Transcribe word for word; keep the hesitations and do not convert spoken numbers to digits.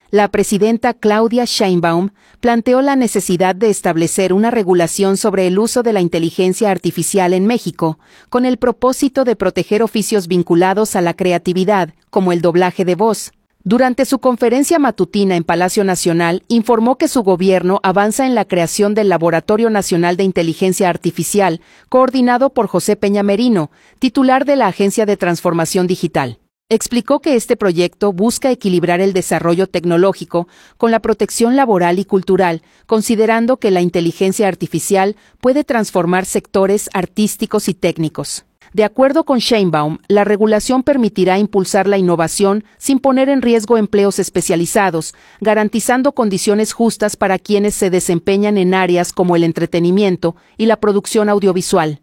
la presidenta Claudia Sheinbaum planteó la necesidad de establecer una regulación sobre el uso de la inteligencia artificial en México, con el propósito de proteger oficios vinculados a la creatividad, como el doblaje de voz. Durante su conferencia matutina en Palacio Nacional, informó que su gobierno avanza en la creación del Laboratorio Nacional de Inteligencia Artificial, coordinado por José Peña Merino, titular de la Agencia de Transformación Digital. Explicó que este proyecto busca equilibrar el desarrollo tecnológico con la protección laboral y cultural, considerando que la inteligencia artificial puede transformar sectores artísticos y técnicos. De acuerdo con Sheinbaum, la regulación permitirá impulsar la innovación sin poner en riesgo empleos especializados, garantizando condiciones justas para quienes se desempeñan en áreas como el entretenimiento y la producción audiovisual.